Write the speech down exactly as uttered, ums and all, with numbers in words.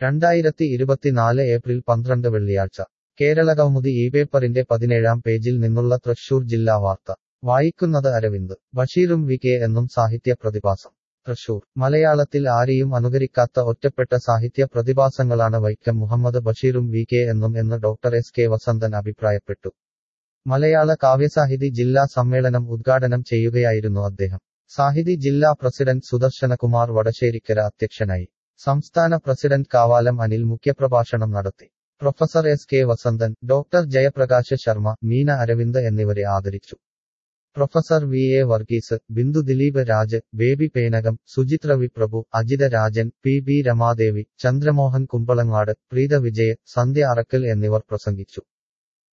രണ്ടായിരത്തി ഇരുപത്തിനാല് ഏപ്രിൽ പന്ത്രണ്ട് വെള്ളിയാഴ്ച കേരളകൗമുദി ഈ പേപ്പറിന്റെ പതിനേഴാം പേജിൽ നിന്നുള്ള തൃശൂർ ജില്ലാ വാർത്ത വായിക്കുന്നത് അരവിന്ദ് ബഷീറും വി കെ എന്നും സാഹിത്യ പ്രതിഭാസം തൃശൂർ മലയാളത്തിൽ ആരെയും അനുകരിക്കാത്ത ഒറ്റപ്പെട്ട സാഹിത്യ പ്രതിഭാസങ്ങളാണ് വൈക്കം മുഹമ്മദ് ബഷീറും വി കെ എന്നും എന്ന് ഡോക്ടർ എസ് കെ വസന്തൻ അഭിപ്രായപ്പെട്ടു. മലയാള കാവ്യസാഹിതി ജില്ലാ സമ്മേളനം ഉദ്ഘാടനം ചെയ്യുകയായിരുന്നു അദ്ദേഹം. സാഹിതി ജില്ലാ പ്രസിഡന്റ് സുദർശനകുമാർ വടശ്ശേരിക്കര അധ്യക്ഷനായി. സംസ്ഥാന പ്രസിഡന്റ് കാവാലം അനിൽ മുഖ്യപ്രഭാഷണം നടത്തി. Professor S K Vasanthan, doctor Jayaprakash Sharma, Meena Aravind എന്നിവരെ ആദരിച്ചു. Professor V A Varghese, Bindu Dileep Raj, Baby Penakam, Suchitra V Prabhu, Ajitha Rajan, P B Ramadevi, Chandramohan Kumbalangad, Preetha Vijay, Sandhya Arakkal എന്നിവർ പ്രസംഗിച്ചു.